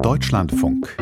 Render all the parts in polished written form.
Deutschlandfunk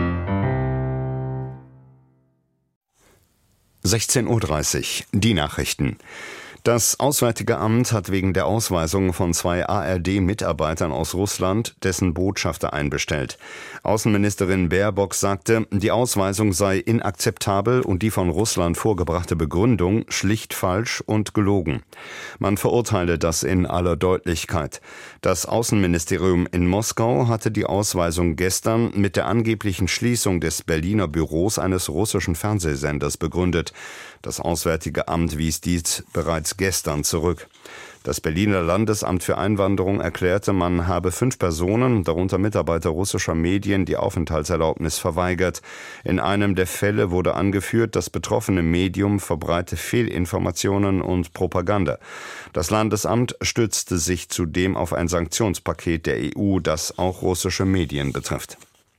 16:30 Uhr, die Nachrichten. Das Auswärtige Amt hat wegen der Ausweisung von 2 ARD-Mitarbeitern aus Russland dessen Botschafter einbestellt. Außenministerin Baerbock sagte, die Ausweisung sei inakzeptabel und die von Russland vorgebrachte Begründung schlicht falsch und gelogen. Man verurteile das in aller Deutlichkeit. Das Außenministerium in Moskau hatte die Ausweisung gestern mit der angeblichen Schließung des Berliner Büros eines russischen Fernsehsenders begründet. Das Auswärtige Amt wies dies bereits gestern zurück. Das Berliner Landesamt für Einwanderung erklärte, man habe 5 Personen, darunter Mitarbeiter russischer Medien, die Aufenthaltserlaubnis verweigert. In einem der Fälle wurde angeführt, das betroffene Medium verbreite Fehlinformationen und Propaganda. Das Landesamt stützte sich zudem auf ein Sanktionspaket der EU, das auch russische Medien betrifft.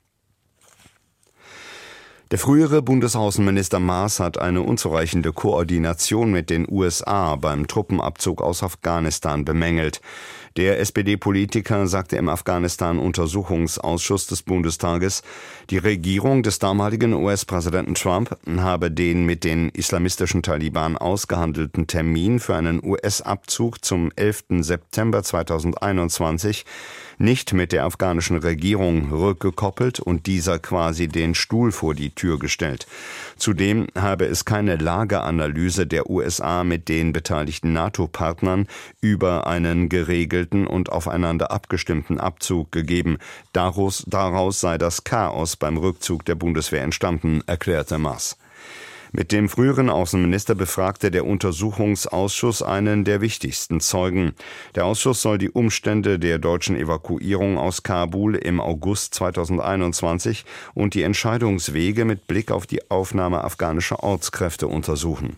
Der frühere Bundesaußenminister Maas hat eine unzureichende Koordination mit den USA beim Truppenabzug aus Afghanistan bemängelt. Der SPD-Politiker sagte im Afghanistan-Untersuchungsausschuss des Bundestages, die Regierung des damaligen US-Präsidenten Trump habe den mit den islamistischen Taliban ausgehandelten Termin für einen US-Abzug zum 11. September 2021 nicht mit der afghanischen Regierung rückgekoppelt und dieser quasi den Stuhl vor die Tür gestellt. Zudem habe es keine Lageanalyse der USA mit den beteiligten NATO-Partnern über einen geregelten und aufeinander abgestimmten Abzug gegeben. Daraus sei das Chaos beim Rückzug der Bundeswehr entstanden, erklärte Maas. Mit dem früheren Außenminister befragte der Untersuchungsausschuss einen der wichtigsten Zeugen. Der Ausschuss soll die Umstände der deutschen Evakuierung aus Kabul im August 2021 und die Entscheidungswege mit Blick auf die Aufnahme afghanischer Ortskräfte untersuchen.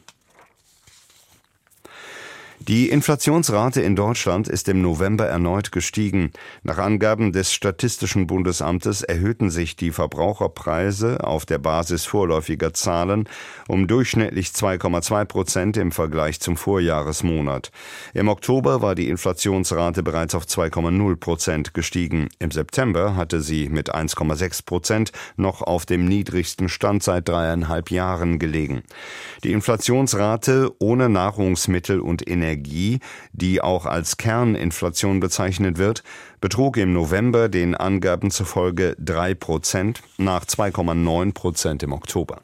Die Inflationsrate in Deutschland ist im November erneut gestiegen. Nach Angaben des Statistischen Bundesamtes erhöhten sich die Verbraucherpreise auf der Basis vorläufiger Zahlen um durchschnittlich 2,2% im Vergleich zum Vorjahresmonat. Im Oktober war die Inflationsrate bereits auf 2,0% gestiegen. Im September hatte sie mit 1,6% noch auf dem niedrigsten Stand seit 3,5 Jahren gelegen. Die Inflationsrate ohne Nahrungsmittel und Energie, die auch als Kerninflation bezeichnet wird, betrug im November den Angaben zufolge 3% nach 2,9% im Oktober.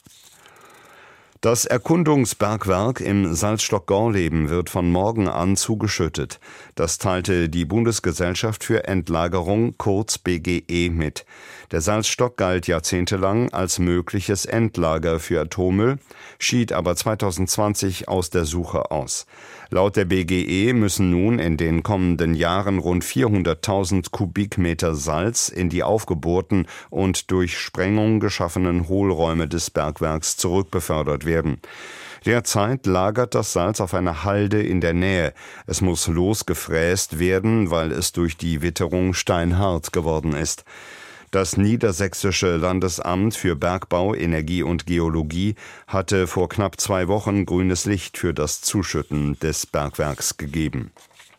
Das Erkundungsbergwerk im Salzstock-Gorleben wird von morgen an zugeschüttet. Das teilte die Bundesgesellschaft für Endlagerung, kurz BGE, mit. Der Salzstock galt jahrzehntelang als mögliches Endlager für Atommüll, schied aber 2020 aus der Suche aus. Laut der BGE müssen nun in den kommenden Jahren rund 400.000 Kubikmeter Salz in die aufgebohrten und durch Sprengung geschaffenen Hohlräume des Bergwerks zurückbefördert werden. Derzeit lagert das Salz auf einer Halde in der Nähe. Es muss losgefräst werden, weil es durch die Witterung steinhart geworden ist. Das Niedersächsische Landesamt für Bergbau, Energie und Geologie hatte vor knapp 2 Wochen grünes Licht für das Zuschütten des Bergwerks gegeben.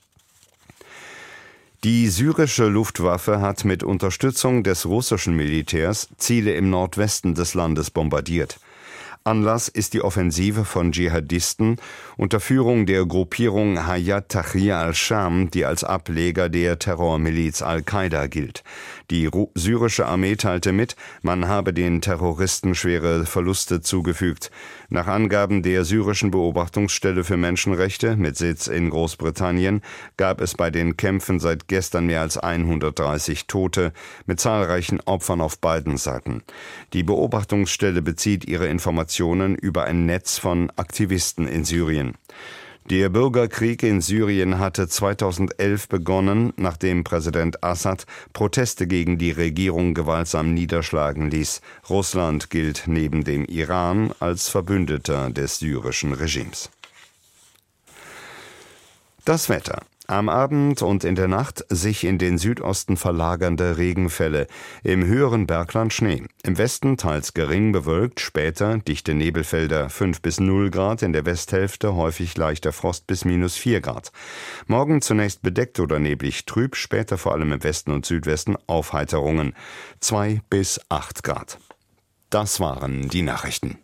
Die syrische Luftwaffe hat mit Unterstützung des russischen Militärs Ziele im Nordwesten des Landes bombardiert. Anlass ist die Offensive von Dschihadisten unter Führung der Gruppierung Hayat Tahrir al-Sham, die als Ableger der Terrormiliz Al-Qaida gilt. Die syrische Armee teilte mit, man habe den Terroristen schwere Verluste zugefügt. Nach Angaben der syrischen Beobachtungsstelle für Menschenrechte mit Sitz in Großbritannien gab es bei den Kämpfen seit gestern mehr als 130 Tote mit zahlreichen Opfern auf beiden Seiten. Die Beobachtungsstelle bezieht ihre Informationen über ein Netz von Aktivisten in Syrien. Der Bürgerkrieg in Syrien hatte 2011 begonnen, nachdem Präsident Assad Proteste gegen die Regierung gewaltsam niederschlagen ließ. Russland gilt neben dem Iran als Verbündeter des syrischen Regimes. Das Wetter. Am Abend und in der Nacht sich in den Südosten verlagernde Regenfälle. Im höheren Bergland Schnee. Im Westen teils gering bewölkt, später dichte Nebelfelder 5 bis 0 Grad, in der Westhälfte häufig leichter Frost bis -4 Grad. Morgen zunächst bedeckt oder neblig trüb, später vor allem im Westen und Südwesten Aufheiterungen. 2 bis 8 Grad. Das waren die Nachrichten.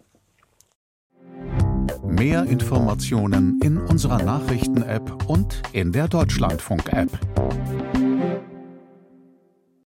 Mehr Informationen in unserer Nachrichten-App und in der Deutschlandfunk-App.